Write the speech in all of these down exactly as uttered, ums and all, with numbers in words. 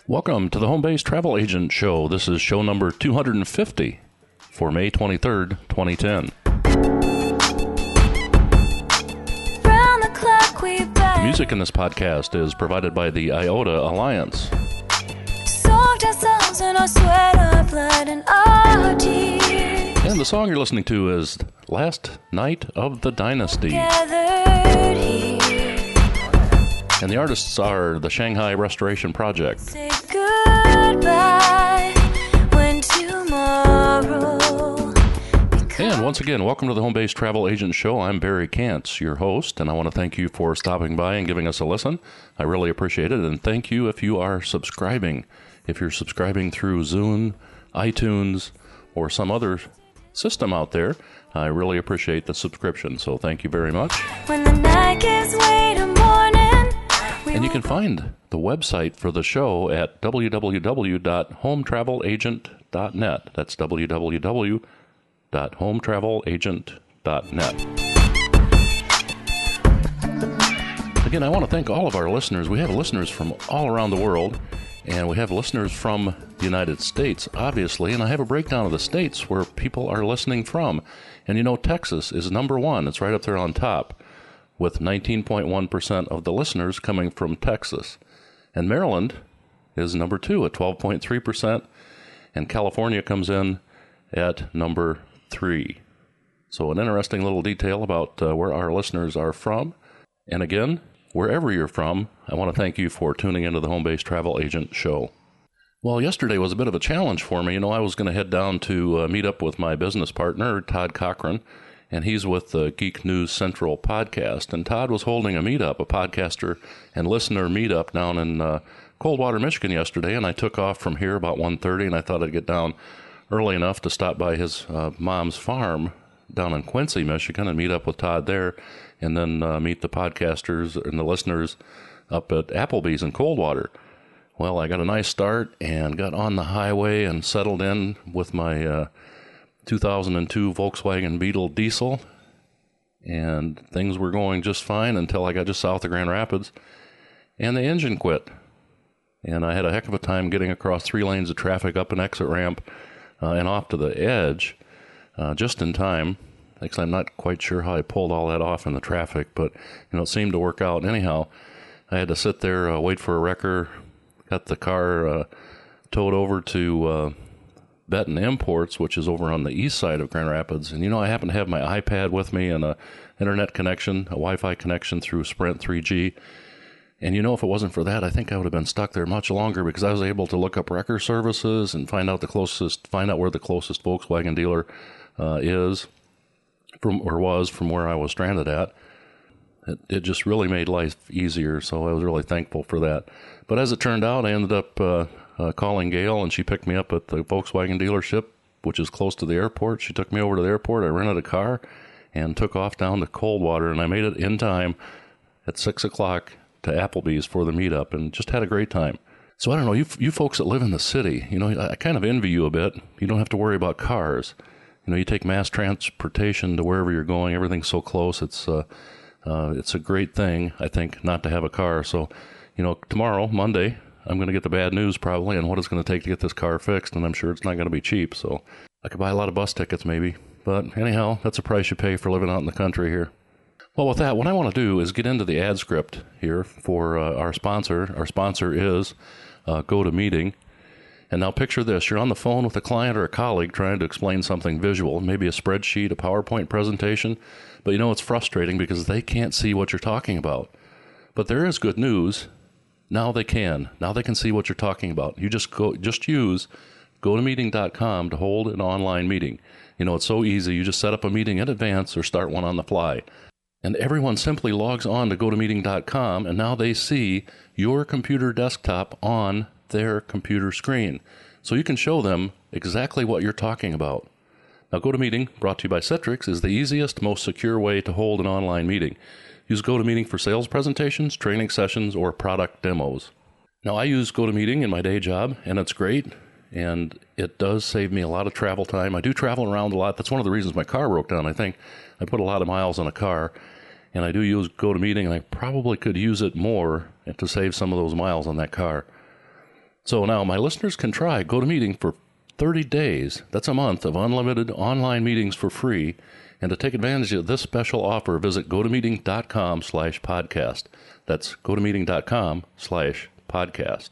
Welcome to the Home Base Travel Agent Show. This is show number two hundred fifty for May twenty-third, twenty ten. The music in this podcast is provided by the Iota Alliance. And the song you're listening to is Last Night of the Dynasty. And the artists are the Shanghai Restoration Project. Say goodbye when tomorrow And once again, welcome to the Home Base Travel Agent Show. I'm Barry Kantz, your host, and I want to thank you for stopping by and giving us a listen. I really appreciate it, and thank you if you are subscribing. If you're subscribing through Zune, iTunes, or some other system out there, I really appreciate the subscription, so thank you very much. when the night gives way to morning. And you can find the website for the show at w w w dot home travel agent dot net. That's w w w dot home travel agent dot net. Again, I want to thank all of our listeners. We have listeners from all around the world, and we have listeners from the United States, obviously, and I have a breakdown of the states where people are listening from. And you know, Texas is number one. It's right up there on top, with nineteen point one percent of the listeners coming from Texas. And Maryland is number two at twelve point three percent, and California comes in at number three. So an interesting little detail about uh, where our listeners are from. And again, wherever you're from, I want to thank you for tuning into the Home Base Travel Agent Show. Well, yesterday was a bit of a challenge for me. You know, I was going to head down to uh, meet up with my business partner, Todd Cochran, and he's with the Geek News Central podcast. And Todd was holding a meetup, a podcaster and listener meetup down in uh, Coldwater, Michigan yesterday, and I took off from here about one thirty, and I thought I'd get down early enough to stop by his uh, mom's farm down in Quincy, Michigan, and meet up with Todd there, and then uh, meet the podcasters and the listeners up at Applebee's in Coldwater. Well, I got a nice start and got on the highway and settled in with my uh, two thousand two Volkswagen Beetle diesel, and things were going just fine until I got just south of Grand Rapids, and the engine quit. And I had a heck of a time getting across three lanes of traffic, up an exit ramp, uh, and off to the edge, uh, just in time. Because I'm not quite sure how I pulled all that off in the traffic, but you know, it seemed to work out. Anyhow, I had to sit there, uh, wait for a wrecker, got the car uh, towed over to uh, Benton Imports, which is over on the east side of Grand Rapids. And you know, I happen to have my iPad with me and a internet connection, a Wi-Fi connection through Sprint three G. And you know, if it wasn't for that, I think I would have been stuck there much longer, because I was able to look up wrecker services and find out the closest, find out where the closest Volkswagen dealer uh, is, from or was from where I was stranded at. It, it just really made life easier, so I was really thankful for that. But as it turned out, I ended up uh, uh, calling Gail, and she picked me up at the Volkswagen dealership, which is close to the airport. She took me over to the airport. I rented a car and took off down to Coldwater, and I made it in time at six o'clock to Applebee's for the meetup, and just had a great time. So I don't know, you you folks that live in the city, you know, I kind of envy you a bit. You don't have to worry about cars. You know, you take mass transportation to wherever you're going. Everything's so close. It's uh, uh, it's a great thing, I think, not to have a car. So, you know, tomorrow, Monday, I'm going to get the bad news probably on what it's going to take to get this car fixed, and I'm sure it's not going to be cheap. So I could buy a lot of bus tickets maybe. But anyhow, that's a price you pay for living out in the country here. Well, with that, what I want to do is get into the ad script here for uh, our sponsor. Our sponsor is uh, GoToMeeting. And now picture this. You're on the phone with a client or a colleague trying to explain something visual, maybe a spreadsheet, a PowerPoint presentation, but you know it's frustrating because they can't see what you're talking about. But there is good news. Now they can. Now they can see what you're talking about. You just go, just use go to meeting dot com to hold an online meeting. You know, it's so easy. You just set up a meeting in advance or start one on the fly. And everyone simply logs on to go to meeting dot com, and now they see your computer desktop on their computer screen. So you can show them exactly what you're talking about. Now, GoToMeeting, brought to you by Citrix, is the easiest, most secure way to hold an online meeting. Use GoToMeeting for sales presentations, training sessions, or product demos. Now, I use GoToMeeting in my day job, and it's great, and it does save me a lot of travel time. I do travel around a lot. That's one of the reasons my car broke down. I think I put a lot of miles on a car, and I do use GoToMeeting, and I probably could use it more to save some of those miles on that car. So now my listeners can try GoToMeeting for thirty days. That's a month of unlimited online meetings for free. And to take advantage of this special offer, visit gotomeeting.com slash podcast. That's gotomeeting.com slash podcast.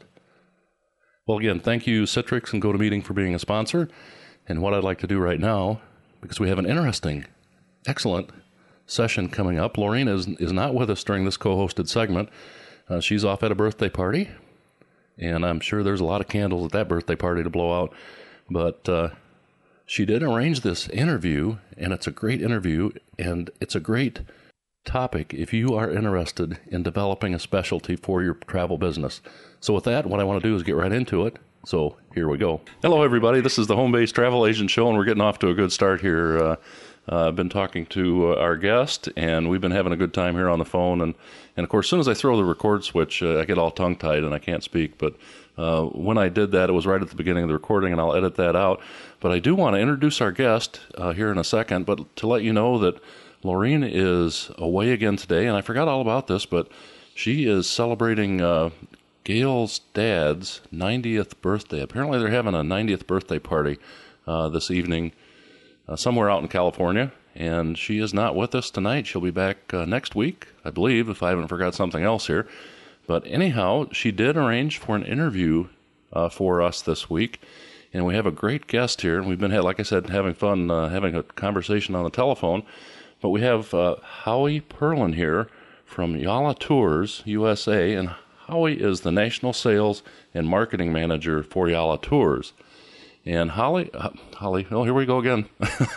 Well, again, thank you, Citrix and GoToMeeting, for being a sponsor. And what I'd like to do right now, because we have an interesting, excellent session coming up. Lorene is, is not with us during this co-hosted segment. Uh, she's off at a birthday party, and I'm sure there's a lot of candles at that birthday party to blow out. But uh, she did arrange this interview, and it's a great interview, and it's a great topic if you are interested in developing a specialty for your travel business. So with that, what I want to do is get right into it. So here we go. Hello, everybody. This is the Home Base Travel Agent Show, and we're getting off to a good start here. Uh, uh, I've been talking to uh, our guest, and we've been having a good time here on the phone. And, and of course, as soon as I throw the record switch, uh, I get all tongue-tied and I can't speak. But uh, when I did that, it was right at the beginning of the recording, and I'll edit that out. But I do want to introduce our guest uh, here in a second, but to let you know that Lorene is away again today, and I forgot all about this, but she is celebrating uh, Gail's dad's ninetieth birthday. Apparently they're having a ninetieth birthday party uh, this evening uh, somewhere out in California, and she is not with us tonight. She'll be back uh, next week, I believe, if I haven't forgot something else here. But anyhow, she did arrange for an interview uh, for us this week, and we have a great guest here, and we've been, like I said, having fun uh, having a conversation on the telephone. But we have uh, Howie Perlin here from Yalla Tours U S A, and Howie is the National Sales and Marketing Manager for Yalla Tours. And Holly, uh, Holly, oh, here we go again.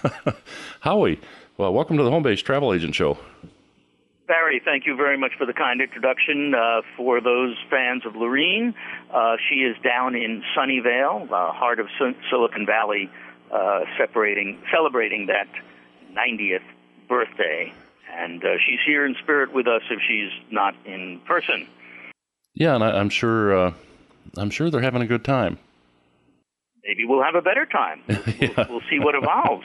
Howie, well, welcome to the Home Base Travel Agent Show. Barry, thank you very much for the kind introduction. Uh, for those fans of Lorene, uh, she is down in Sunnyvale, uh, heart of Sil- Silicon Valley, uh, separating, celebrating that ninetieth birthday, and uh, she's here in spirit with us if she's not in person. Yeah, and I, I'm sure uh, I'm sure they're having a good time. Maybe we'll have a better time. yeah. we'll, we'll see what evolves.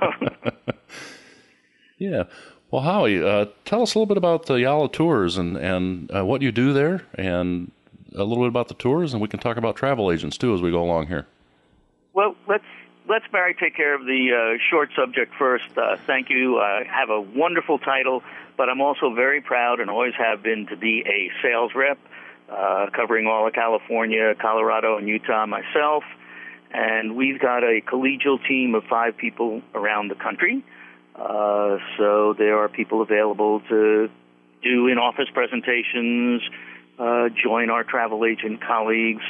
yeah. Well, Howie, uh, tell us a little bit about the Yalla Tours and, and uh, what you do there, and a little bit about the tours, and we can talk about travel agents, too, as we go along here. Well, let's Let's, Barry, take care of the uh, short subject first. Uh, thank you. I have a wonderful title, but I'm also very proud and always have been to be a sales rep, uh, covering all of California, Colorado, and Utah myself. And we've got a collegial team of five people around the country. Uh, so there are people available to do in-office presentations, uh, join our travel agent colleagues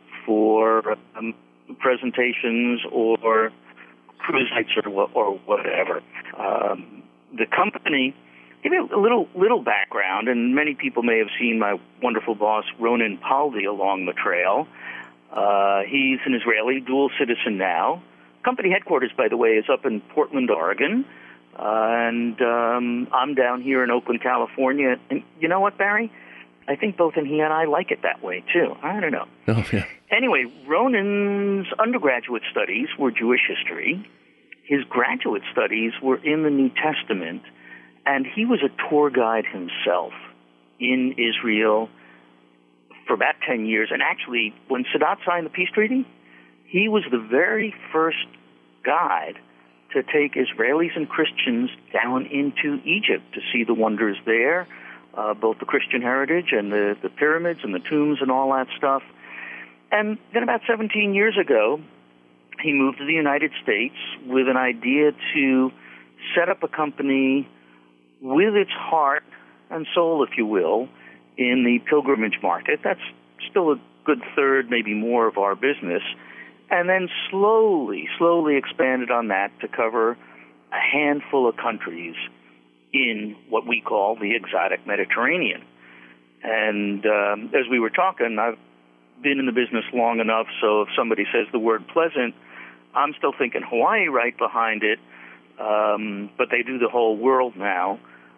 for um, presentations or cruise nights or, or whatever. Um, the company, give you a little little background, and many people may have seen my wonderful boss, Ronan Paldi, along the trail. Uh, he's an Israeli dual citizen now. Company headquarters, by the way, is up in Portland, Oregon. Uh, and um, I'm down here in Oakland, California. And you know what, Barry? I think both he and I like it that way, too. I don't know. Oh, yeah. Anyway, Ronan's undergraduate studies were Jewish history. His graduate studies were in the New Testament, and he was a tour guide himself in Israel for about ten years. And actually, when Sadat signed the peace treaty, he was the very first guide to take Israelis and Christians down into Egypt to see the wonders there, uh, both the Christian heritage and the, the pyramids and the tombs and all that stuff. And then about seventeen years ago, he moved to the United States with an idea to set up a company with its heart and soul, if you will, in the pilgrimage market. That's still a good third, maybe more, of our business. And then slowly, slowly expanded on that to cover a handful of countries in what we call the exotic Mediterranean. And um, as we were talking, I've been in the business long enough, so if somebody says the word pleasant, I'm still thinking Hawaii right behind it, um, but they do the whole world now.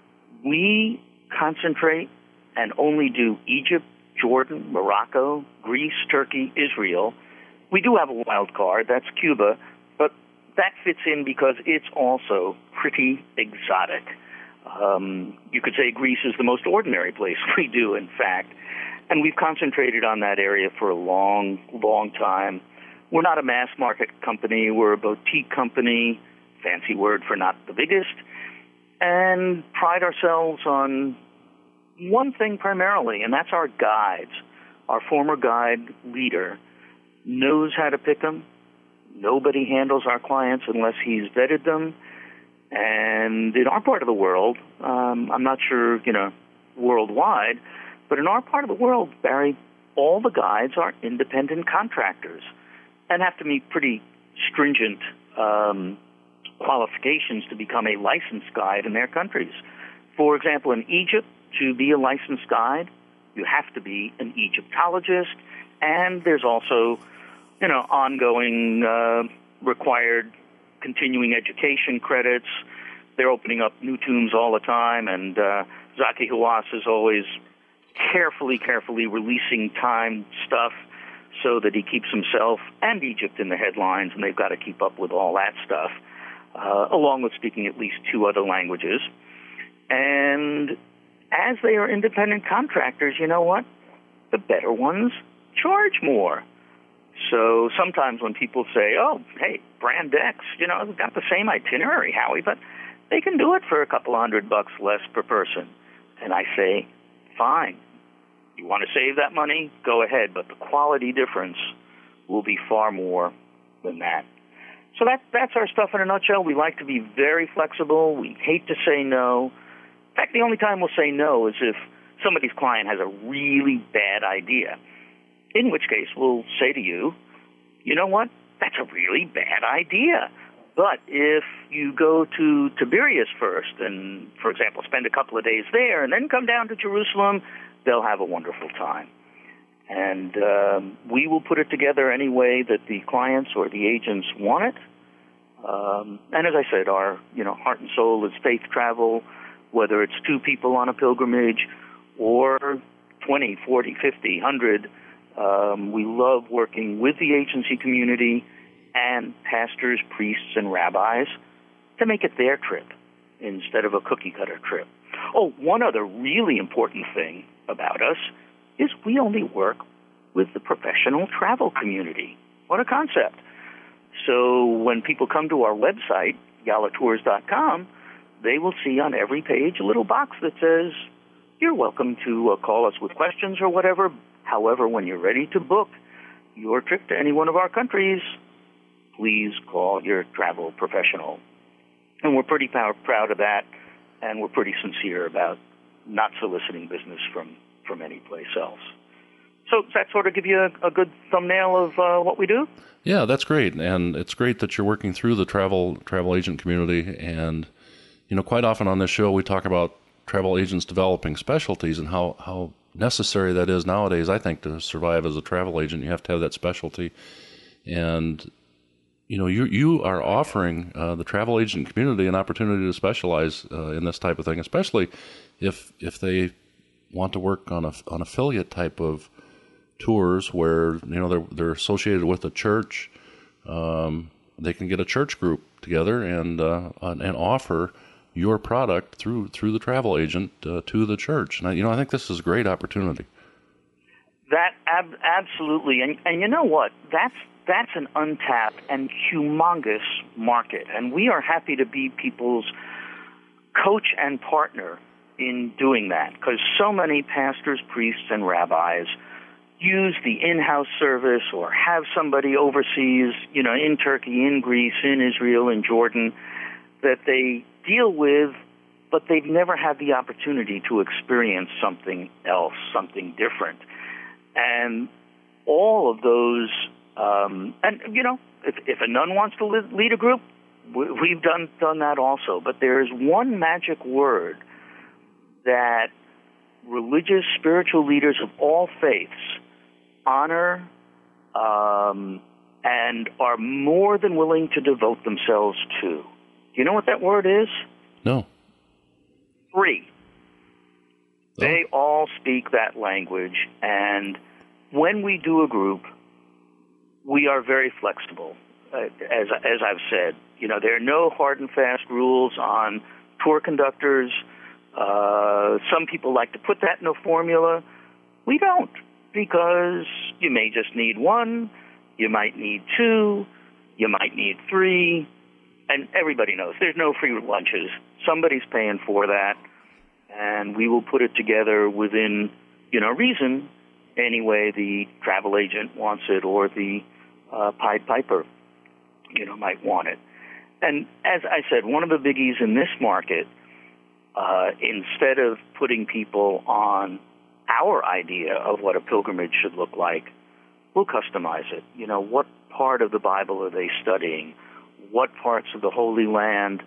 We concentrate and only do Egypt, Jordan, Morocco, Greece, Turkey, Israel. We do have a wild card, that's Cuba, but that fits in because it's also pretty exotic. Um, you could say Greece is the most ordinary place we do, in fact. And we've concentrated on that area for a long, long time. We're not a mass market company. We're a boutique company, fancy word for not the biggest, and pride ourselves on one thing primarily, and that's our guides. Our former guide leader knows how to pick them. Nobody handles our clients unless he's vetted them. And in our part of the world, um, I'm not sure, you know, worldwide, but in our part of the world, Barry, all the guides are independent contractors and have to meet pretty stringent um, qualifications to become a licensed guide in their countries. For example, in Egypt, to be a licensed guide, you have to be an Egyptologist, and there's also, you know, ongoing uh, required continuing education credits. They're opening up new tombs all the time, and uh, Zaki Hawass is always carefully, carefully releasing time stuff so that he keeps himself and Egypt in the headlines, and they've got to keep up with all that stuff, uh, along with speaking at least two other languages. And as they are independent contractors, you know what? The better ones charge more. So sometimes when people say, oh, hey, Brand X, you know, they've got the same itinerary, Howie, but they can do it for a couple of hundred bucks less per person. And I say, fine. You want to save that money? Go ahead, but the quality difference will be far more than that. So that, that's our stuff in a nutshell. We like to be very flexible. We hate to say no. In fact, the only time we'll say no is if somebody's client has a really bad idea, in which case we'll say to you, you know what, that's a really bad idea. But if you go to Tiberias first and, for example, spend a couple of days there and then come down to Jerusalem, they'll have a wonderful time. And um, we will put it together any way that the clients or the agents want it. Um, and as I said, our you know heart and soul is faith travel, whether it's two people on a pilgrimage or twenty, forty, fifty, one hundred. Um, we love working with the agency community and pastors, priests, and rabbis to make it their trip instead of a cookie-cutter trip. Oh, one other really important thing about us is we only work with the professional travel community. What a concept. So when people come to our website, yalla tours dot com, they will see on every page a little box that says, you're welcome to uh, call us with questions or whatever. However, when you're ready to book your trip to any one of our countries, please call your travel professional. And we're pretty pow- proud of that, and we're pretty sincere about not soliciting business from, from any place else. So does that sort of give you a, a good thumbnail of uh, what we do? Yeah, that's great. And it's great that you're working through the travel travel agent community. And, you know, quite often on this show, we talk about travel agents developing specialties and how, how necessary that is nowadays. I think to survive as a travel agent, you have to have that specialty. And, you know, you you are offering uh, the travel agent community an opportunity to specialize uh, in this type of thing, especially if if they want to work on a on affiliate type of tours where, you know, they're they're associated with a church. Um, they can get a church group together and uh, and offer your product through through the travel agent uh, to the church. And I, you know, I think this is a great opportunity. That ab- absolutely, and and you know what? That's that's an untapped and humongous market, and we are happy to be people's coach and partner in doing that, because so many pastors, priests, and rabbis use the in-house service or have somebody overseas, you know, in Turkey, in Greece, in Israel, in Jordan, that they deal with, but they've never had the opportunity to experience something else, something different. And all of those, um, and, you know, if, if a nun wants to lead a group, we've done, done that also. But there's one magic word that religious, spiritual leaders of all faiths honor um, and are more than willing to devote themselves to. Do you know what that word is? No. Free. Oh. They all speak that language, and when we do a group, we are very flexible. Uh, as as I've said, you know, there are no hard and fast rules on tour conductors. Uh, some people like to put that in a formula. We don't, because you may just need one, you might need two, you might need three, and everybody knows there's no free lunches. Somebody's paying for that, and we will put it together within, you know, reason, any way the travel agent wants it or the uh, Pied Piper, you know, might want it. And as I said, one of the biggies in this market, uh, instead of putting people on our idea of what a pilgrimage should look like, we'll customize it. You know, what part of the Bible are they studying? What parts of the Holy Land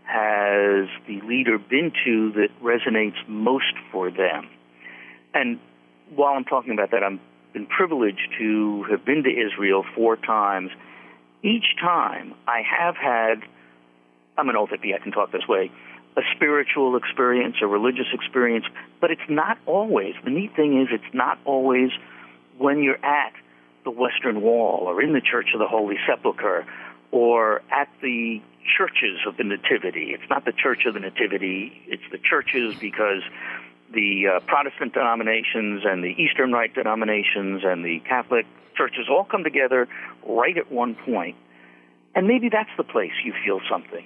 has the leader been to that resonates most for them? And while I'm talking about that, I've been privileged to have been to Israel four times. Each time I have had, I'm an old hippie, I can talk this way, a spiritual experience, a religious experience, but it's not always. The neat thing is it's not always when you're at the Western Wall or in the Church of the Holy Sepulchre or at the churches of the Nativity. It's not the Church of the Nativity, it's the churches, because the uh, Protestant denominations and the Eastern Rite denominations and the Catholic churches all come together right at one point. And maybe that's the place you feel something.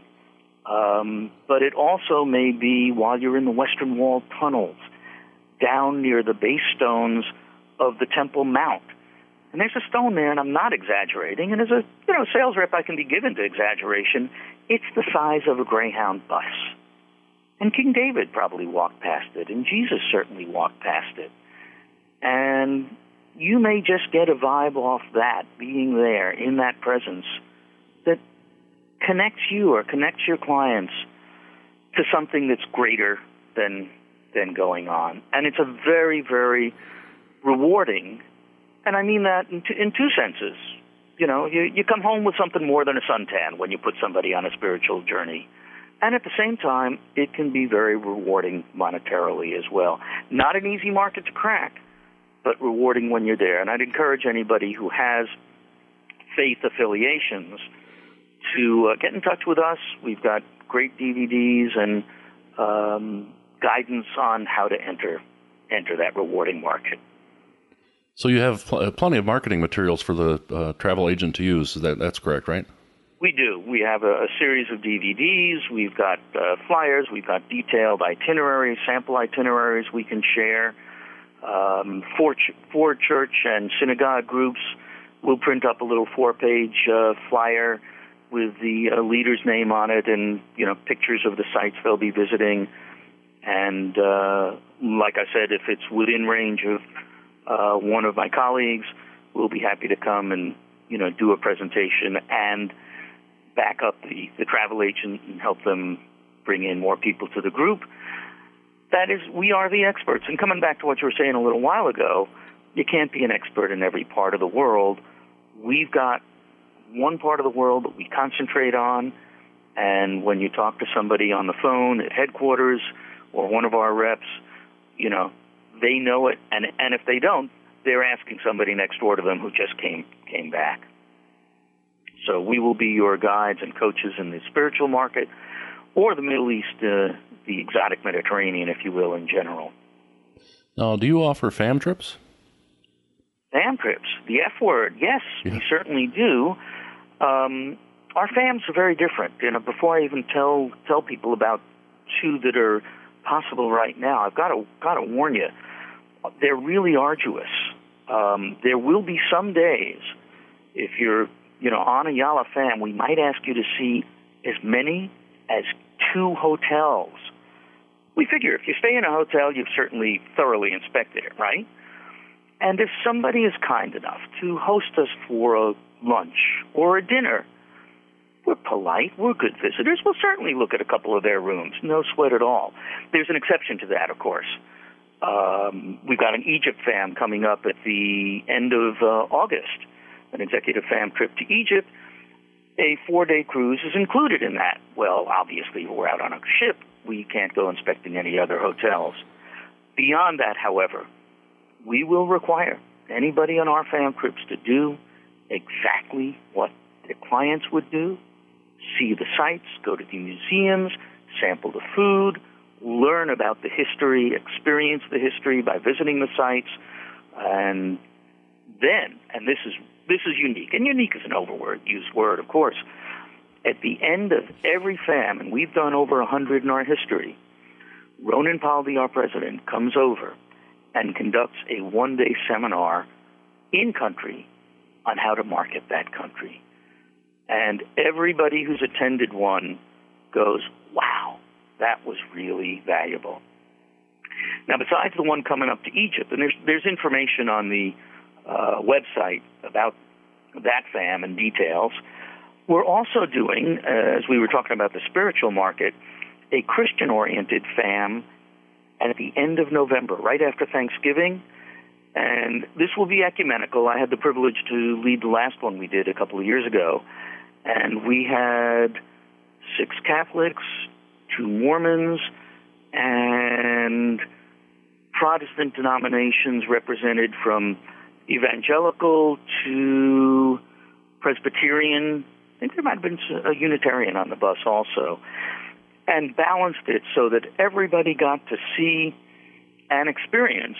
Um, but it also may be while you're in the Western Wall tunnels, down near the base stones of the Temple Mount. And there's a stone there, and I'm not exaggerating, and as a you know sales rep I can be given to exaggeration. It's the size of a Greyhound bus. And King David probably walked past it, and Jesus certainly walked past it. And you may just get a vibe off that, being there in that presence, that connects you or connects your clients to something that's greater than than going on. And it's a very, very rewarding, and I mean that in two, in two senses. You know, you, you come home with something more than a suntan when you put somebody on a spiritual journey. And at the same time, it can be very rewarding monetarily as well. Not an easy market to crack, but rewarding when you're there. And I'd encourage anybody who has faith affiliations to uh, get in touch with us. We've got great D V Ds and um, guidance on how to enter enter that rewarding market. So you have pl- plenty of marketing materials for the uh, travel agent to use. That, that's correct, right? We do. We have a, a series of D V Ds. We've got uh, flyers. We've got detailed itineraries, sample itineraries we can share. Um, for, ch- for church and synagogue groups, we'll print up a little four-page uh, flyer with the uh, leader's name on it and, you know, pictures of the sites they'll be visiting. And uh, like I said, if it's within range of uh, one of my colleagues, we'll be happy to come and, you know, do a presentation and back up the, the travel agent and help them bring in more people to the group. That is, we are the experts. And coming back to what you were saying a little while ago, you can't be an expert in every part of the world. We've got one part of the world that we concentrate on, and when you talk to somebody on the phone at headquarters or one of our reps, you know, they know it, and and if they don't, they're asking somebody next door to them who just came came back. So we will be your guides and coaches in the spiritual market or the Middle East, uh, the exotic Mediterranean, if you will, in general. Now, do you offer fam trips? Fam trips, the F word, yes, yeah. We certainly do. Um, our fams are very different. You know, before I even tell tell people about two that are possible right now, I've got to got to warn you, they're really arduous. Um, there will be some days, if you're you know on a Yala fam, we might ask you to see as many as two hotels. We figure if you stay in a hotel, you've certainly thoroughly inspected it, right? And if somebody is kind enough to host us for a lunch or a dinner, we're polite, we're good visitors, we'll certainly look at a couple of their rooms, no sweat at all. There's an exception to that, of course. Um, we've got an Egypt fam coming up at the end of uh, August, an executive fam trip to Egypt. A four-day cruise is included in that. Well, obviously, we're out on a ship. We can't go inspecting any other hotels. Beyond that, however, we will require anybody on our fam trips to do exactly what their clients would do, see the sites, go to the museums, sample the food, learn about the history, experience the history by visiting the sites, and then, and this is this is unique, and unique is an overused word, of course, at the end of every FAM, and we've done over one hundred in our history, Ronan Paldi, our president, comes over and conducts a one-day seminar in-country on how to market that country. And everybody who's attended one goes, wow, that was really valuable. Now, besides the one coming up to Egypt, and there's, there's information on the uh, website about that FAM and details, we're also doing, uh, as we were talking about the spiritual market, a Christian-oriented FAM at the end of November, right after Thanksgiving. And this will be ecumenical. I had the privilege to lead the last one we did a couple of years ago. And we had six Catholics, two Mormons, and Protestant denominations represented from evangelical to Presbyterian. I think there might have been a Unitarian on the bus also. And balanced it so that everybody got to see and experience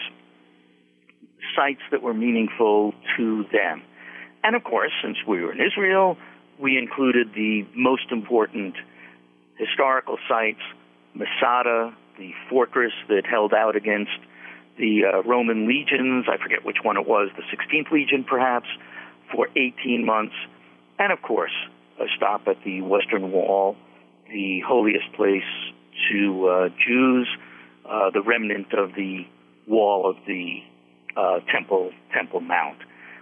sites that were meaningful to them. And of course, since we were in Israel, we included the most important historical sites, Masada, the fortress that held out against the uh, Roman legions, I forget which one it was, the sixteenth Legion perhaps, for eighteen months. And of course, a stop at the Western Wall, the holiest place to uh, Jews, uh, the remnant of the wall of the uh, Temple Temple Mount.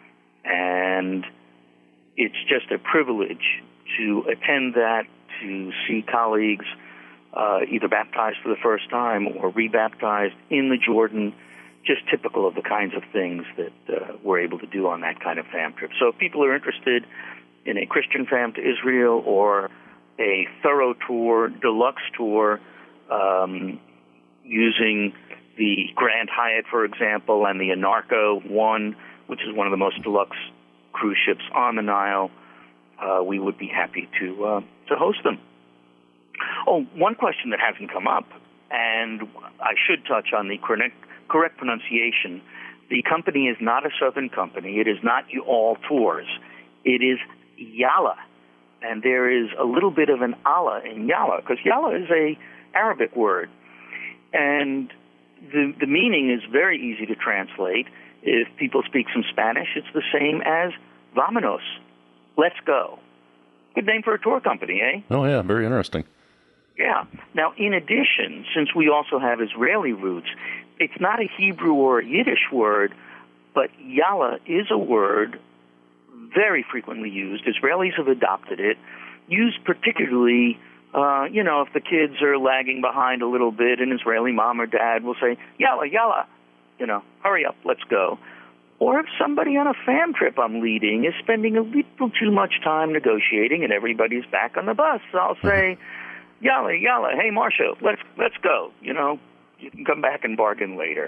And it's just a privilege to attend that, to see colleagues uh, either baptized for the first time or rebaptized in the Jordan, just typical of the kinds of things that uh, we're able to do on that kind of FAM trip. So if people are interested in a Christian FAM to Israel or a thorough tour, deluxe tour, um, using the Grand Hyatt, for example, and the Anarco One, which is one of the most deluxe cruise ships on the Nile, uh, we would be happy to uh, to host them. Oh, one question that hasn't come up, and I should touch on the correct, correct pronunciation. The company is not a Southern company. It is not All Tours. It is Yalla. And there is a little bit of an Allah in Yalla, because Yalla is a Arabic word. And the, the meaning is very easy to translate. If people speak some Spanish, it's the same as Vámonos. Let's go. Good name for a tour company, eh? Oh, yeah, very interesting. Yeah. Now, in addition, since we also have Israeli roots, it's not a Hebrew or a Yiddish word, but Yalla is a word very frequently used. Israelis have adopted it, used particularly, uh, you know, if the kids are lagging behind a little bit, an Israeli mom or dad will say, Yalla, Yalla, you know, hurry up, let's go. Or if somebody on a FAM trip I'm leading is spending a little too much time negotiating and everybody's back on the bus, I'll say, Yalla, Yalla, hey, Marcia, let's let's go. You know, you can come back and bargain later.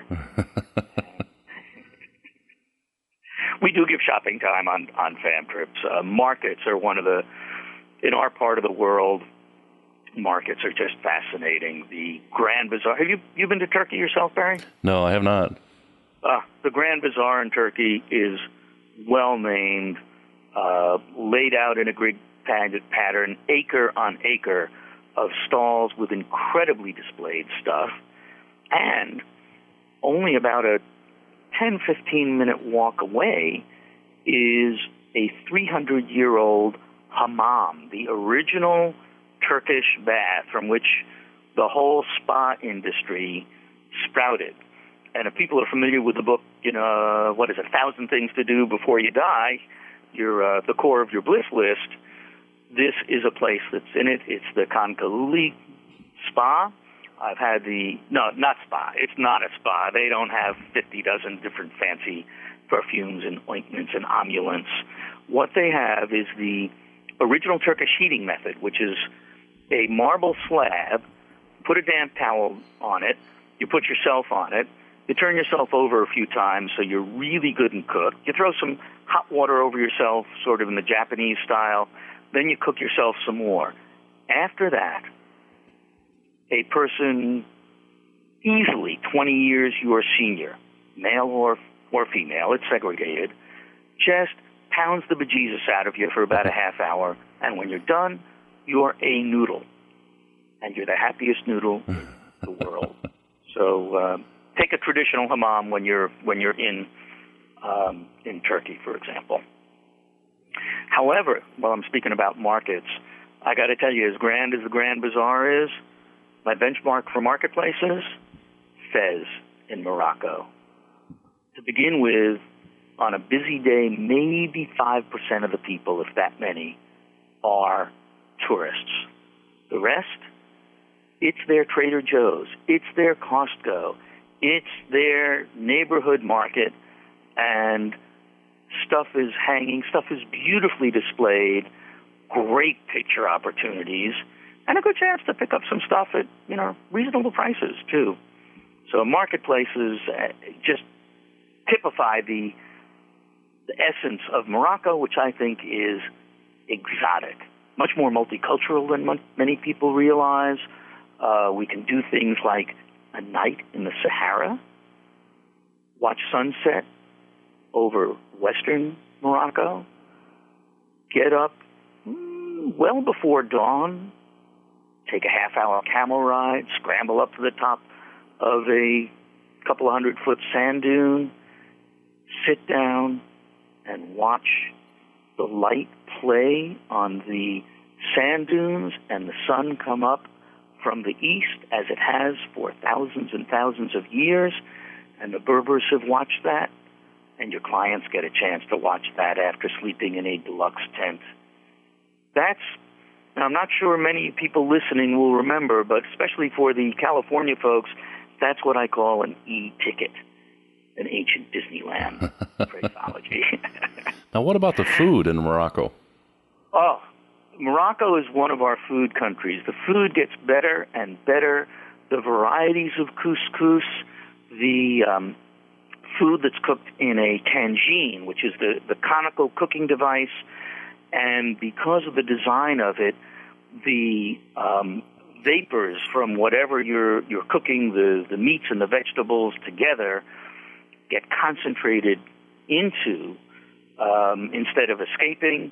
We do give shopping time on, on FAM trips. Uh, markets are one of the, in our part of the world, markets are just fascinating. The Grand Bazaar. Have you you been to Turkey yourself, Barry? No, I have not. Uh, the Grand Bazaar in Turkey is well named, uh, laid out in a grid pattern, acre on acre of stalls with incredibly displayed stuff, and only about a ten, fifteen minute walk away is a three hundred year old hammam, the original Turkish bath from which the whole spa industry sprouted. And if people are familiar with the book, you know, what is it, Thousand Things to Do Before You Die, your uh, the core of your bliss list, this is a place that's in it. It's the Khankaluli Spa. I've had the, no, not spa. It's not a spa. They don't have fifty dozen different fancy perfumes and ointments and emollients. What they have is the original Turkish heating method, which is a marble slab, put a damp towel on it, you put yourself on it, you turn yourself over a few times so you're really good and cooked. You throw some hot water over yourself, sort of in the Japanese style, then you cook yourself some more. After that, a person easily twenty years your senior, male or or female, it's segregated, just pounds the bejesus out of you for about a half hour, and when you're done, you're a noodle, and you're the happiest noodle in the world. So uh, take a traditional hammam when you're when you're in um, in Turkey, for example. However, while I'm speaking about markets, I got to tell you, as grand as the Grand Bazaar is, my benchmark for marketplaces, Fez in Morocco. To begin with, on a busy day, maybe five percent of the people, if that many, are tourists. The rest, it's their Trader Joe's, it's their Costco, it's their neighborhood market, and stuff is hanging, stuff is beautifully displayed, great picture opportunities, and a good chance to pick up some stuff at, you know, reasonable prices, too. So marketplaces uh, just typify the, the essence of Morocco, which I think is exotic, much more multicultural than m- many people realize. Uh, we can do things like a night in the Sahara, watch sunset over western Morocco, get up mm, well before dawn, take a half-hour camel ride, scramble up to the top of a couple of hundred-foot sand dune, sit down and watch the light play on the sand dunes and the sun come up from the east as it has for thousands and thousands of years, and the Berbers have watched that, and your clients get a chance to watch that after sleeping in a deluxe tent. That's, I'm not sure many people listening will remember, but especially for the California folks, that's what I call an e-ticket, an ancient Disneyland phraseology. Now, what about the food in Morocco? Oh, Morocco is one of our food countries. The food gets better and better. The varieties of couscous, the um, food that's cooked in a tangine, which is the, the conical cooking device, and because of the design of it, the um, vapors from whatever you're you're cooking, the, the meats and the vegetables together, get concentrated into um, instead of escaping,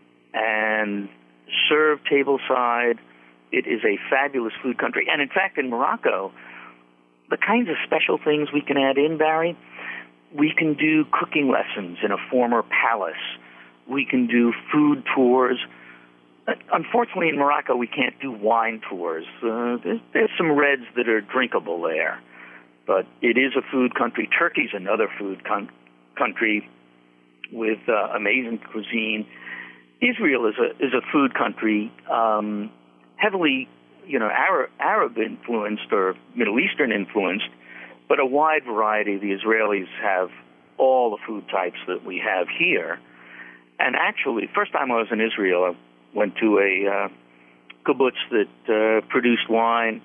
and served tableside. It is a fabulous food country. And in fact, in Morocco, the kinds of special things we can add in, Barry, we can do cooking lessons in a former palace. We can do food tours. Unfortunately, in Morocco, we can't do wine tours. Uh, there's, there's some reds that are drinkable there. But it is a food country. Turkey's another food con- country with uh, amazing cuisine. Israel is a is a food country, um, heavily, you know, Arab, Arab influenced or Middle Eastern influenced, but a wide variety. The Israelis have all the food types that we have here. And actually, first time I was in Israel, I went to a uh, kibbutz that uh, produced wine.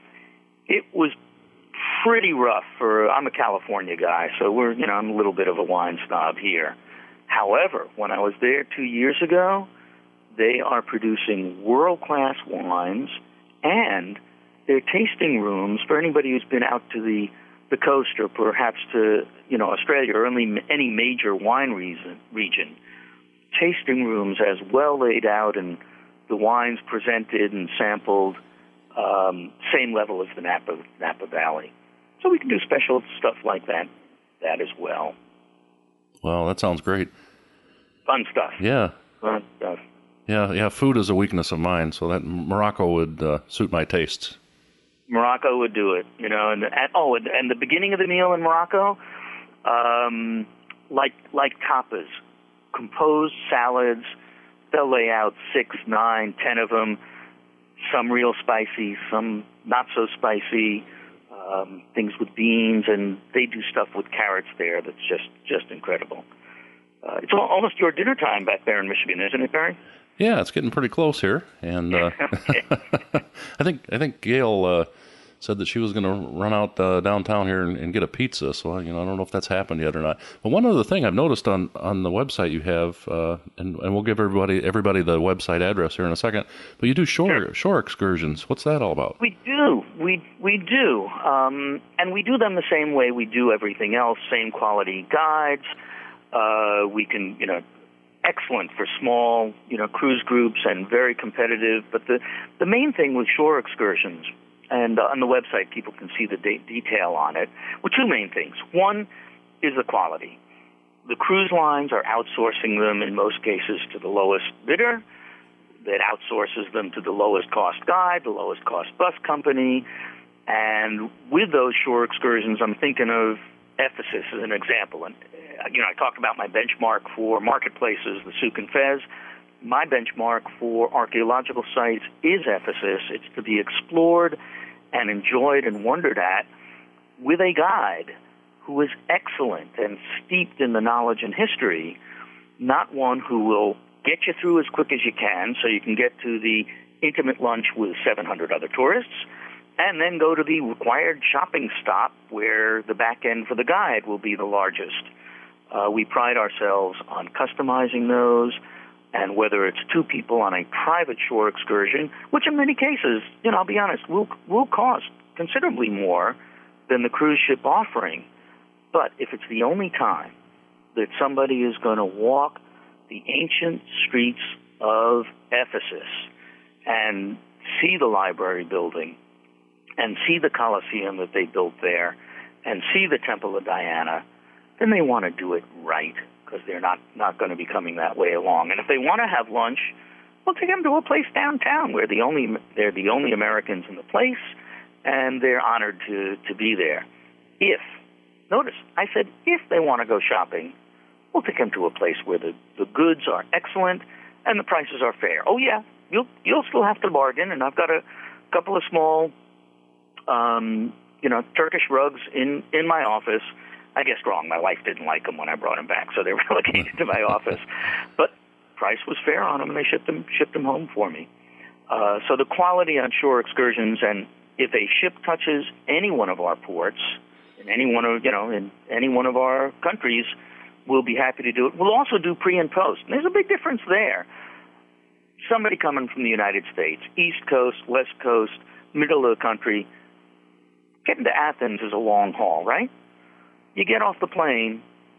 It was pretty rough for, I'm a California guy, so we're, you know, I'm a little bit of a wine snob here. However, when I was there two years ago, they are producing world-class wines, and their tasting rooms, for anybody who's been out to the, the coast or perhaps to, you know, Australia or any, any major wine reason, region, tasting rooms as well laid out and the wines presented and sampled, um, same level as the Napa, Napa Valley. So we can do special stuff like that, that as well. Well, that sounds great. Fun stuff. Yeah. Fun stuff. Yeah, yeah. Food is a weakness of mine, so that Morocco would uh, suit my tastes. Morocco would do it, you know. And, and oh, and, and the beginning of the meal in Morocco, um, like like tapas, composed salads. They'll lay out six, nine, ten of them. Some real spicy, some not so spicy. Um, things with beans, and they do stuff with carrots there that's just, just incredible. Uh, it's al- almost your dinner time back there in Michigan, isn't it, Barry? Yeah, it's getting pretty close here, and uh, I think I think Gail uh, said that she was going to run out uh, downtown here and, and get a pizza. So, you know, I don't know if that's happened yet or not. But one other thing I've noticed on, on the website you have, uh, and, and we'll give everybody everybody the website address here in a second, but you do shore Sure. shore excursions. What's that all about? We do. We we do. Um, and we do them the same way we do everything else, same quality guides. Uh, we can, you know, excellent for small, you know, cruise groups and very competitive. But the, the main thing with shore excursions, and uh, on the website people can see the de- detail on it, well, two main things. One is the quality. The cruise lines are outsourcing them in most cases to the lowest bidder. That outsources them to the lowest cost guide, the lowest cost bus company. And with those shore excursions, I'm thinking of Ephesus as an example. And, uh, you know, I talked about my benchmark for marketplaces, the Souk and Fez. My benchmark for archaeological sites is Ephesus. It's to be explored and enjoyed and wondered at with a guide who is excellent and steeped in the knowledge and history, not one who will get you through as quick as you can so you can get to the intimate lunch with seven hundred other tourists, and then go to the required shopping stop where the back end for the guide will be the largest. Uh, we pride ourselves on customizing those, and whether it's two people on a private shore excursion, which in many cases, you know, I'll be honest, will will cost considerably more than the cruise ship offering. But if it's the only time that somebody is going to walk the ancient streets of Ephesus and see the library building and see the Colosseum that they built there and see the Temple of Diana, then they want to do it right because they're not, not going to be coming that way along. And if they want to have lunch, we'll take them to a place downtown where the only, they're the only Americans in the place, and they're honored to, to be there. If, notice, I said if they want to go shopping, we'll take them to a place where the, the goods are excellent and the prices are fair. Oh, yeah, you'll you'll still have to bargain, and I've got a couple of small, um, you know, Turkish rugs in, in my office. I guess wrong. My wife didn't like them when I brought them back, so they're relegated to my office. But price was fair on them, and they shipped them shipped them home for me. Uh, so the quality on shore excursions, and if a ship touches any one of our ports, in any one of you know in any one of our countries, we'll be happy to do it. We'll also do pre and post. And there's a big difference there. Somebody coming from the United States, East Coast, West Coast, middle of the country, getting to Athens is a long haul, right? You get off the plane,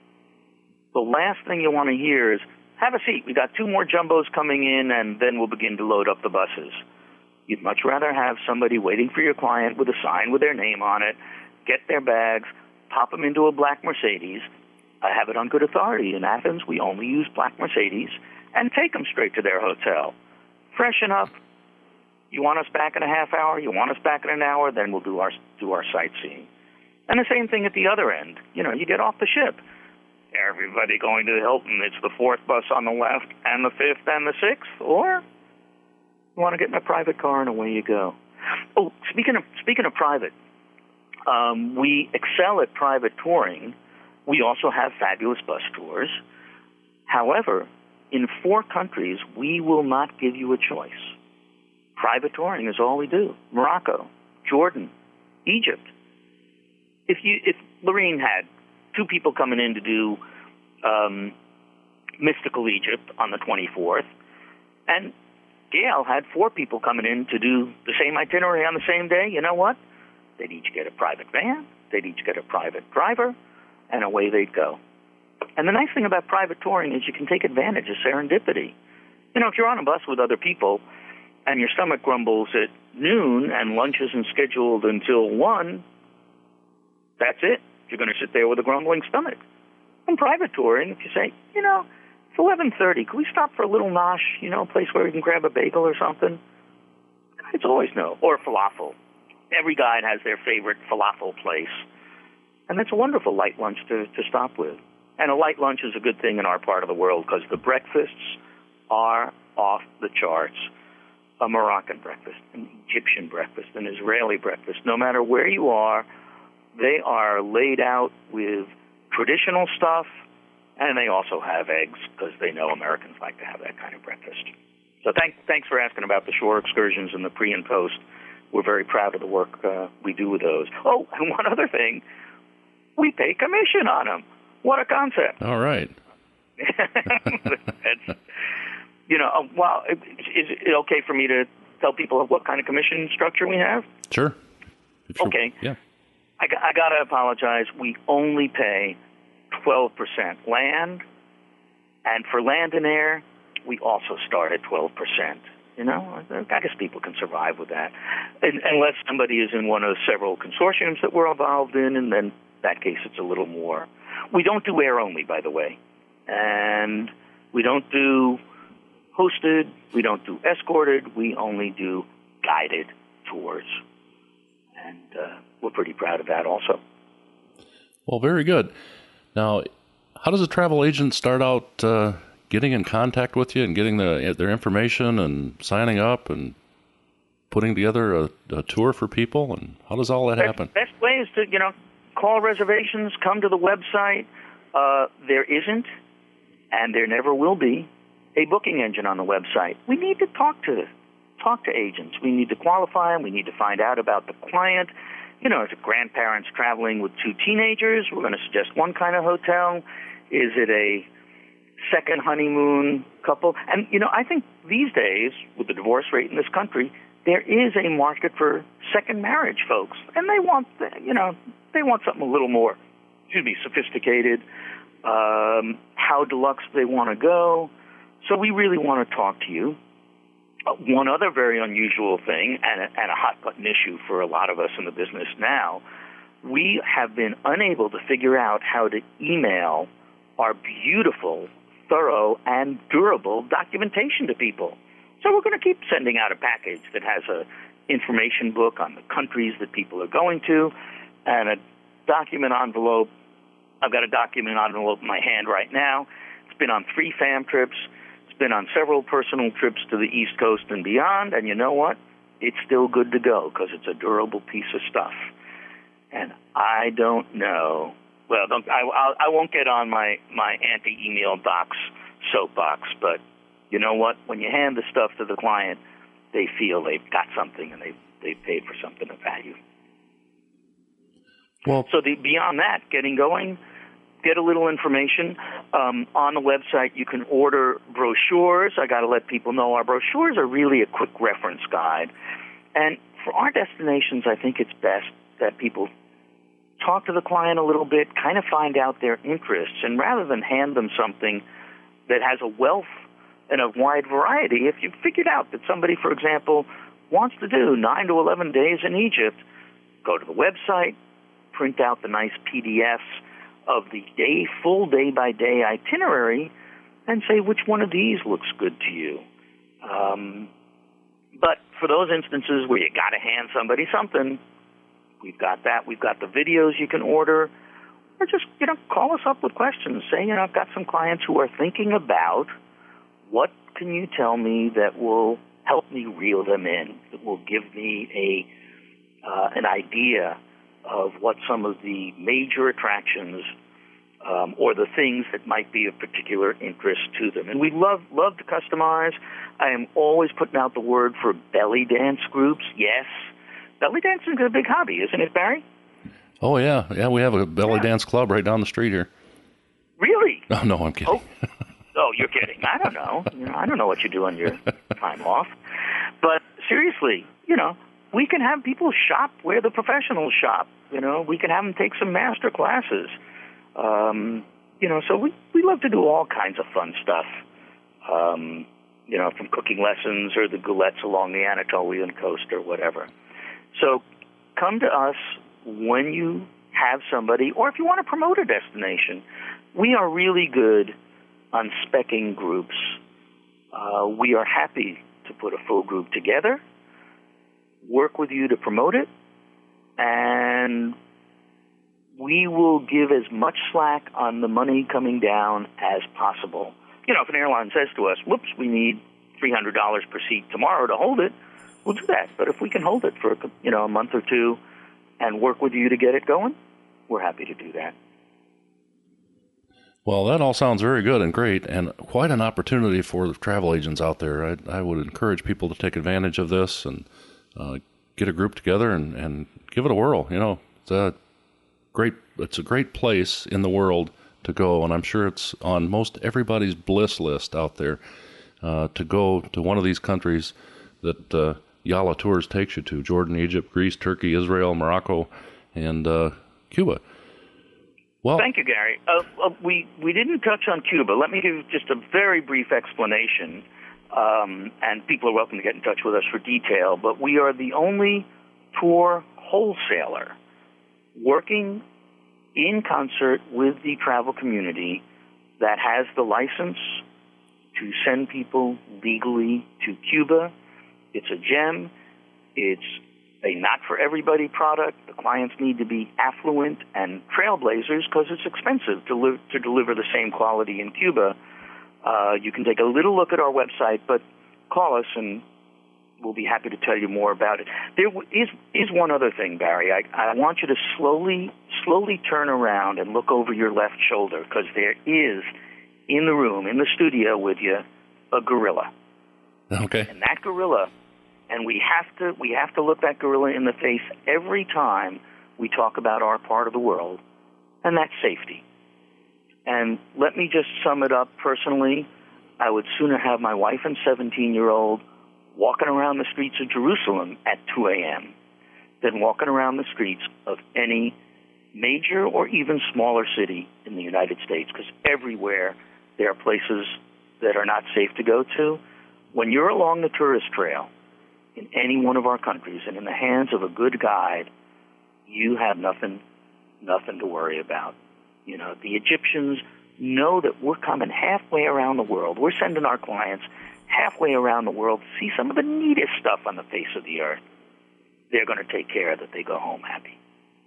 the last thing you want to hear is, have a seat. We got two more jumbos coming in, and then we'll begin to load up the buses. You'd much rather have somebody waiting for your client with a sign with their name on it, get their bags, pop them into a black Mercedes. I have it on good authority. In Athens, we only use black Mercedes, and take them straight to their hotel. Freshen up. You want us back in a half hour? You want us back in an hour? Then we'll do our do our sightseeing. And the same thing at the other end. You know, you get off the ship. Everybody going to the Hilton. It's the fourth bus on the left, and the fifth, and the sixth. Or you want to get in a private car, and away you go. Oh, speaking of speaking of private, um, we excel at private touring. We also have fabulous bus tours. However, in four countries, we will not give you a choice. Private touring is all we do. Morocco, Jordan, Egypt. If you, if Lorene had two people coming in to do um, Mystical Egypt on the twenty-fourth, and Gail had four people coming in to do the same itinerary on the same day, you know what? They'd each get a private van, they'd each get a private driver, and away they'd go. And the nice thing about private touring is you can take advantage of serendipity. You know, if you're on a bus with other people and your stomach grumbles at noon and lunch isn't scheduled until one, that's it. You're going to sit there with a grumbling stomach. On private touring, if you say, you know, it's eleven thirty, can we stop for a little nosh, you know, a place where we can grab a bagel or something? Guides always know. Or falafel. Every guide has their favorite falafel place. And that's a wonderful light lunch to, to stop with. And a light lunch is a good thing in our part of the world because the breakfasts are off the charts. A Moroccan breakfast, an Egyptian breakfast, an Israeli breakfast. No matter where you are, they are laid out with traditional stuff, and they also have eggs because they know Americans like to have that kind of breakfast. So thank, thanks for asking about the shore excursions and the pre and post. we're very proud of the work uh, we do with those. Oh, and one other thing, we pay commission on them. What a concept. All right. That's, you know, uh, well, is it okay for me to tell people what kind of commission structure we have? Sure. Sure. Okay. Yeah. I, I got to apologize. We only pay twelve percent land, and for land and air, we also start at twelve percent. You know, I guess people can survive with that, and, unless somebody is in one of several consortiums that we're involved in, and then in that case it's a little more. We don't do air only, by the way, and we don't do hosted, we don't do escorted, we only do guided tours, and uh, we're pretty proud of that also. Well, very good. Now, how does a travel agent start out uh, getting in contact with you and getting the, their information and signing up and putting together a, a tour for people? And how does all that Best, happen? Best way is to, you know, call reservations, come to the website. Uh, there isn't, and there never will be, a booking engine on the website. We need to talk to talk to agents. We need to qualify them. We need to find out about the client. You know, is it grandparents traveling with two teenagers? We're going to suggest one kind of hotel. Is it a second honeymoon couple? And, you know, I think these days, with the divorce rate in this country, there is a market for second marriage folks. And they want, you know, they want something a little more, excuse me, sophisticated, um, how deluxe they want to go. So we really want to talk to you. Uh, one other very unusual thing, and a, and a hot-button issue for a lot of us in the business now, we have been unable to figure out how to email our beautiful, thorough, and durable documentation to people. So we're going to keep sending out a package that has a information book on the countries that people are going to, and a document envelope. I've got a document envelope in my hand right now. It's been on three fam trips. Been on several personal trips to the East Coast and beyond, and you know what? It's still good to go because it's a durable piece of stuff. And I don't know. Well, don't, I, I, I won't get on my, my anti-email docs soapbox, but you know what? When you hand the stuff to the client, they feel they've got something and they've, they've paid for something of value. Well, so the, beyond that, getting going, get a little information. Um, on the website, you can order brochures. I got to let people know our brochures are really a quick reference guide. And for our destinations, I think it's best that people talk to the client a little bit, kind of find out their interests, and rather than hand them something that has a wealth and a wide variety, if you've figured out that somebody, for example, wants to do nine to eleven days in Egypt, go to the website, print out the nice P D Fs of the day, full day-by-day itinerary, and say which one of these looks good to you. Um, but for those instances where you got to hand somebody something, we've got that. We've got the videos you can order, or just, you know, call us up with questions. Say, you know, I've got some clients who are thinking about what can you tell me that will help me reel them in, that will give me a uh, an idea of what some of the major attractions um, or the things that might be of particular interest to them. And we love love to customize. I am always putting out the word for belly dance groups. Yes, belly dancing is a big hobby, isn't it, Barry? Oh, yeah. Yeah, we have a belly yeah. dance club right down the street here. Really? Oh, no, I'm kidding. Oh, oh you're kidding. I don't know. You know. I don't know what you do on your time off. But seriously, you know, we can have people shop where the professionals shop. You know, we can have them take some master classes. Um, you know, so we, we love to do all kinds of fun stuff. Um, you know, from cooking lessons or the goulettes along the Anatolian coast or whatever. So come to us when you have somebody, or if you want to promote a destination. We are really good on speccing groups. Uh, we are happy to put a full group together, work with you to promote it, and we will give as much slack on the money coming down as possible. You know, if an airline says to us, whoops, we need three hundred dollars per seat tomorrow to hold it, we'll do that. But if we can hold it for, you know, a month or two and work with you to get it going, we're happy to do that. Well, that all sounds very good and great, and quite an opportunity for the travel agents out there. I, I would encourage people to take advantage of this and uh, get a group together and, and give it a whirl. You know, it's a great it's a great place in the world to go, and I'm sure it's on most everybody's bliss list out there uh, to go to one of these countries that uh, Yalla Tours takes you to: Jordan, Egypt, Greece, Turkey, Israel, Morocco, and uh, Cuba. Well, thank you, Gary. Uh, uh, we we didn't touch on Cuba. Let me give just a very brief explanation, um, and people are welcome to get in touch with us for detail. But we are the only tour wholesaler working in concert with the travel community that has the license to send people legally to Cuba. It's a gem. It's a not-for-everybody product. The clients need to be affluent and trailblazers because it's expensive to, li- to deliver the same quality in Cuba. Uh, you can take a little look at our website, but call us and we'll be happy to tell you more about it. There w- is, is one other thing, Barry. I, I want you to slowly, slowly turn around and look over your left shoulder because there is, in the room, in the studio with you, a gorilla. Okay. And that gorilla... And we have to we have to look that gorilla in the face every time we talk about our part of the world, and that's safety. And let me just sum it up personally. I would sooner have my wife and seventeen-year-old walking around the streets of Jerusalem at two a.m. than walking around the streets of any major or even smaller city in the United States, because everywhere there are places that are not safe to go to. When you're along the tourist trail, in any one of our countries, and in the hands of a good guide, you have nothing, nothing to worry about. You know, the Egyptians know that we're coming halfway around the world. We're sending our clients halfway around the world to see some of the neatest stuff on the face of the earth. They're going to take care that they go home happy.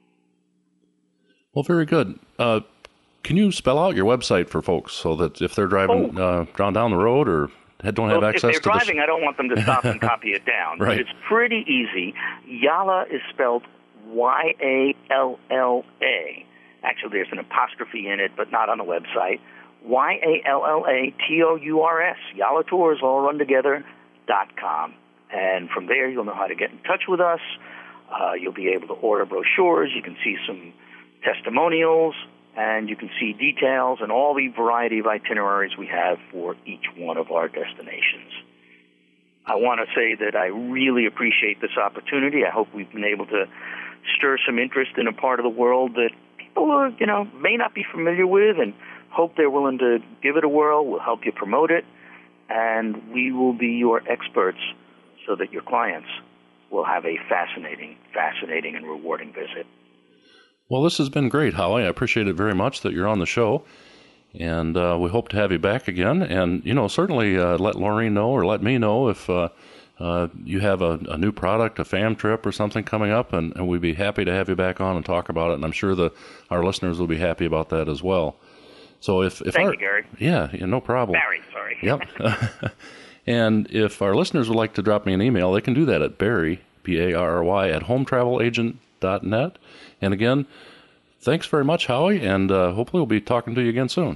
Well, very good. Uh, can you spell out your website for folks so that if they're driving oh. uh, down the road or don't have well, access if they're to driving, the... I don't want them to stop and copy it down. Right. But it's pretty easy. Yalla is spelled Y A L L A. Actually, there's an apostrophe in it, but not on the website. Y A L L A T O U R S. Yalla Tours, all run together, dot com. And from there, you'll know how to get in touch with us. Uh, you'll be able to order brochures. You can see some testimonials, and you can see details and all the variety of itineraries we have for each one of our destinations. I want to say that I really appreciate this opportunity. I hope we've been able to stir some interest in a part of the world that people are, you know, may not be familiar with, and hope they're willing to give it a whirl. We'll help you promote it, and we will be your experts so that your clients will have a fascinating, fascinating and rewarding visit. Well, this has been great, Howie. I appreciate it very much that you're on the show, and uh, we hope to have you back again. And, you know, certainly uh, let Laureen know or let me know if uh, uh, you have a, a new product, a fam trip or something coming up, and, and we'd be happy to have you back on and talk about it. And I'm sure the our listeners will be happy about that as well. So if, if Thank our, you, Gary. Yeah, yeah, no problem. Barry, sorry. Yep. And if our listeners would like to drop me an email, they can do that at Barry, B A R R Y, at home travel agent dot net. And again, thanks very much, Howie, and uh, hopefully we'll be talking to you again soon.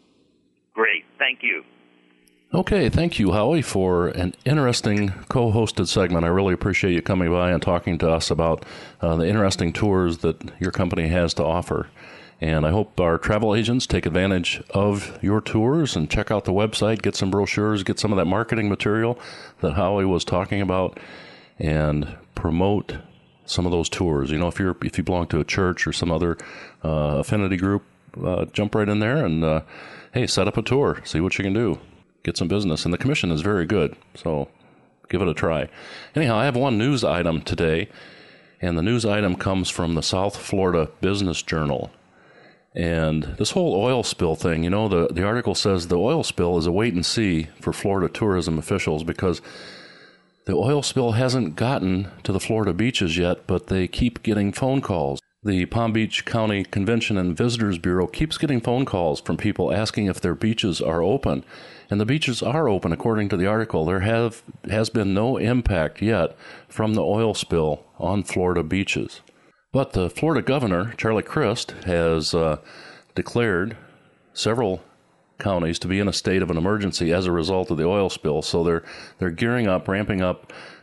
Great. Thank you. Okay, thank you, Howie, for an interesting co-hosted segment. I really appreciate you coming by and talking to us about uh, the interesting tours that your company has to offer. And I hope our travel agents take advantage of your tours and check out the website, get some brochures, get some of that marketing material that Howie was talking about, and promote some of those tours. You know, if you're if you belong to a church or some other uh, affinity group, uh, jump right in there and, uh, hey, set up a tour, see what you can do, get some business. And the commission is very good, so give it a try. Anyhow, I have one news item today, and the news item comes from the South Florida Business Journal. And this whole oil spill thing, you know, the, the article says the oil spill is a wait and see for Florida tourism officials because the oil spill hasn't gotten to the Florida beaches yet, but they keep getting phone calls. The Palm Beach County Convention and Visitors Bureau keeps getting phone calls from people asking if their beaches are open. And the beaches are open, according to the article. There have has been no impact yet from the oil spill on Florida beaches. But the Florida governor, Charlie Crist, has uh, declared several counties to be in a state of an emergency as a result of the oil spill. So they're they're gearing up, ramping up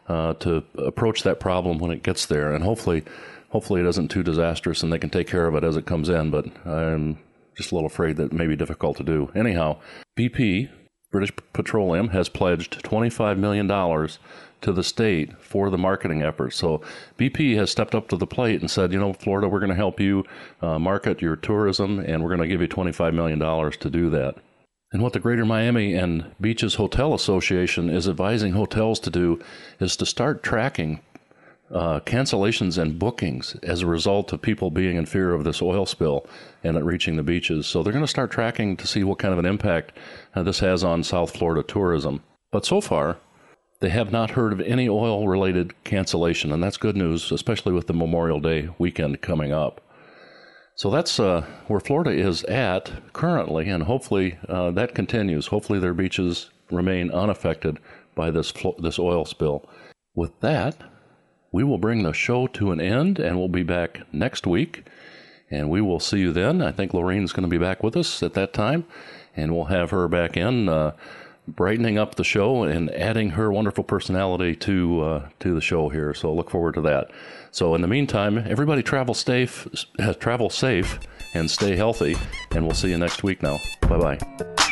uh, to approach that problem when it gets there. And hopefully, hopefully it isn't too disastrous and they can take care of it as it comes in. But I'm just a little afraid that it may be difficult to do. Anyhow, B P, British Petroleum, has pledged twenty-five million dollars to the state for the marketing efforts. So B P has stepped up to the plate and said, you know, Florida, we're going to help you uh, market your tourism, and we're going to give you twenty-five million dollars to do that. And what the Greater Miami and Beaches Hotel Association is advising hotels to do is to start tracking uh, cancellations and bookings as a result of people being in fear of this oil spill and it reaching the beaches. So they're going to start tracking to see what kind of an impact uh, this has on South Florida tourism. But so far, they have not heard of any oil-related cancellation, and that's good news, especially with the Memorial Day weekend coming up. So that's uh, where Florida is at currently, and hopefully uh, that continues. Hopefully their beaches remain unaffected by this this oil spill. With that, we will bring the show to an end, and we'll be back next week, and we will see you then. I think Lorraine's going to be back with us at that time, and we'll have her back in, uh, brightening up the show and adding her wonderful personality to uh, to the show here. So look forward to that. So in the meantime, everybody travel safe, uh, travel safe, and stay healthy. And we'll see you next week now. Bye bye.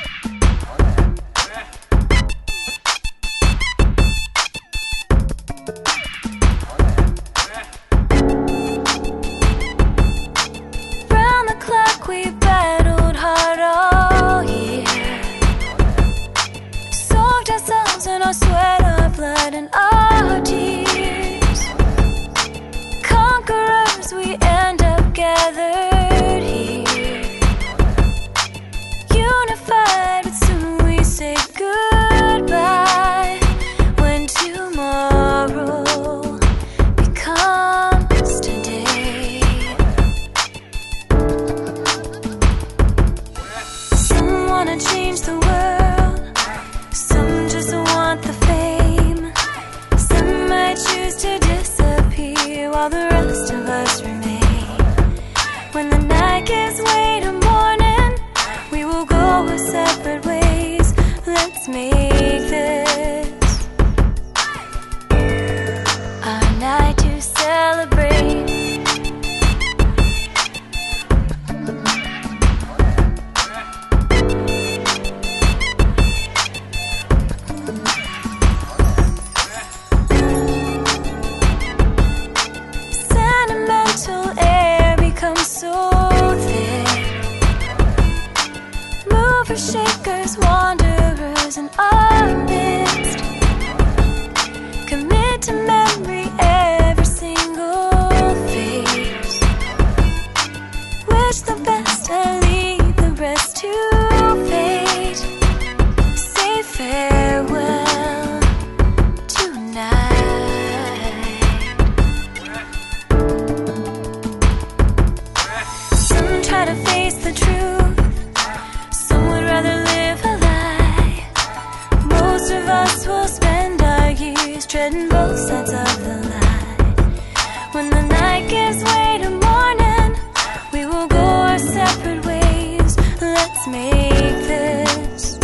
Round the clock we battled hard all year. Soaked ourselves in our sweat, our blood, and our tears. Conquerors, we end up gathered here. Unified, but soon we say goodbye. When tomorrow becomes today. Some wanna change the world, some just want the fame. Some might choose to disappear while the rest of us remain. When the night gives way to morning, we will go our separate ways. Let's make this our night to celebrate. Sentimental air becomes so thick. Movers, shakers, wanderers in our midst. Commit to memory every single face. Wish the best and leave the rest to fate. Say farewell tonight. Some try to face the truth, some would rather live a lie. Most of us will spend our years treading both sides of the line. When the night gives way to morning, we will go our separate ways. Let's make this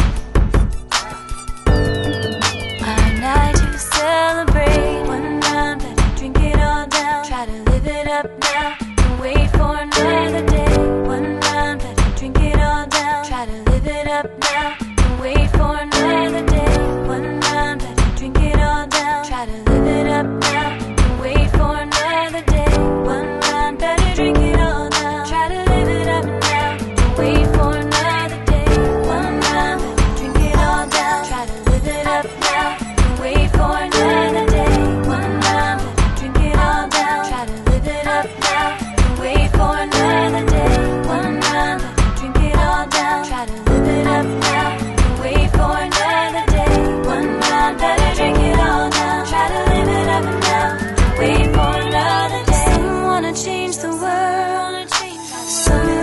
our night to celebrate. One round, better drink it all down. Try to live it up now, don't wait for another day. One round, better drink it all down. Try to live it up now, don't wait for another day. One round, better drink it all down. Try to live it up now, don't wait for another day. One round, better drink it all down. Try to live it up now, don't wait for another day. One round, better drink it all down. Try to live it up now, don't wait for another day. One round, better drink it all down. Try to live it up now, don't wait for another day. One round, better drink it all down. Try to live it up now, don't wait for another day. One round, better drink it all down. Try to live it up now, don't wait for another day. Some wanna change the world, some